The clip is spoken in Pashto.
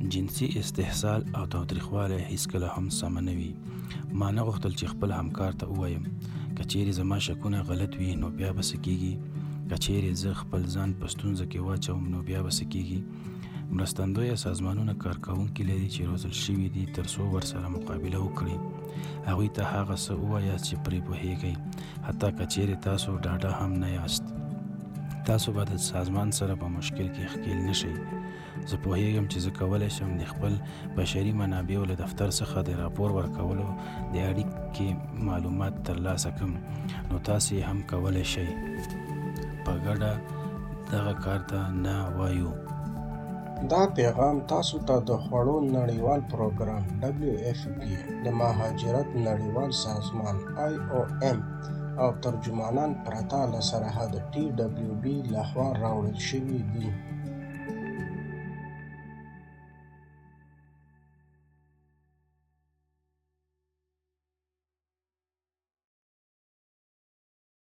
جنسي استحصال او تاوتریخوالی هیڅکله هم سمه نه وي. ما نه غوښتل چې خپل همکار ته ووایم که چیرې زما شکونه غلط وي نو بیا به څه کیږي، که چیرې زه خپل ځان په ستونزه کې واچوم نو بیا به څه کیږي. مرستندویه سازمانونه کارکوونکي لري چې روزل شوي دي تر څو ورسره مقابله وکړي. هغوی ته هغه څه ووایاست چې پرې پوهیږئ، حتی که چیرې تاسو ډاډه هم نه یاست. تاسو به د سازمان سره په مشکل کې ښکیل نشئ. زه پوهیږم چې زه کولی شم د خپل بشري منابعو له دفتر څخه د راپور ورکولو د اړیکې معلومات ترلاسه کړم، نو تاسې هم کولی شئ. په ګډه دغه کار ته نه وایو. دا پیغام تاسو ته د خوړو نړیوال پروګرام WFP د مهاجرت نړیوال سازمان IOM او ترجمانان پرته له سرحد TWB لخوا راوړل شوي دي.